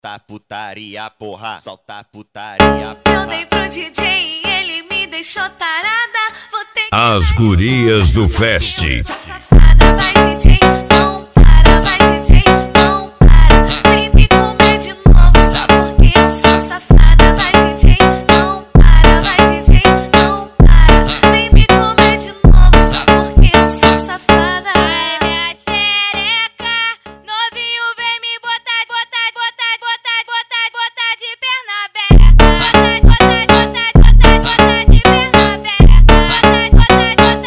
Solta putaria, porra, solta putaria, porra. Eu dei pro DJ e ele me deixou tarada. Vou ter que As gurias do Fest. eu sou safada, vai DJ, não para, vai DJ, não para. Vem me comer de novo, só porque eu sou safada, vai DJ, não para, vai DJ, não para. Vem me comer de novo, só porque eu sou safada. Ai, minha xereca, novinho vem me botar de perna aberta. Botar de perna aberta. Botar de perna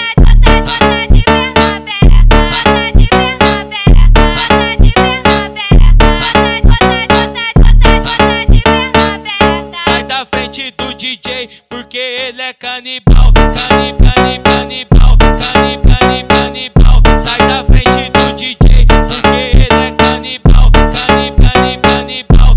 aberta. Sai da frente do DJ, porque ele é canibal. Canibal. Sai da frente do DJ, porque ele é canibal. Canibal.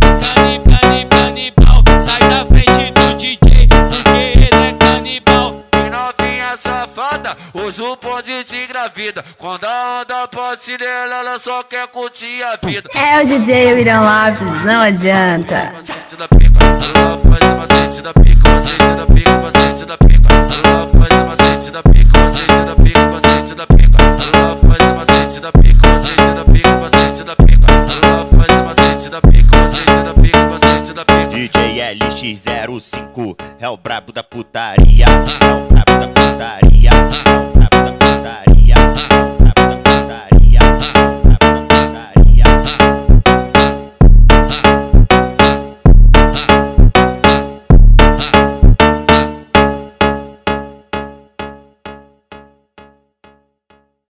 Sai da frente do DJ, porque ele é canibal. E novinha safada, hoje o bonde te engravida. Quando a onda pode nela, ela só quer curtir a vida. É o DJ William Lopes, não adianta. Macete da pica, ela faz macete da pica, macete da pica, macete da pica. Ela faz macete da pica, macete da pica, macete da pica. Ela faz macete da pica, macete da pica, macete da pica. Ela faz macete da pica, macete da pica, macete da pica. DJ LX05 é o brabo da putaria, é o brabo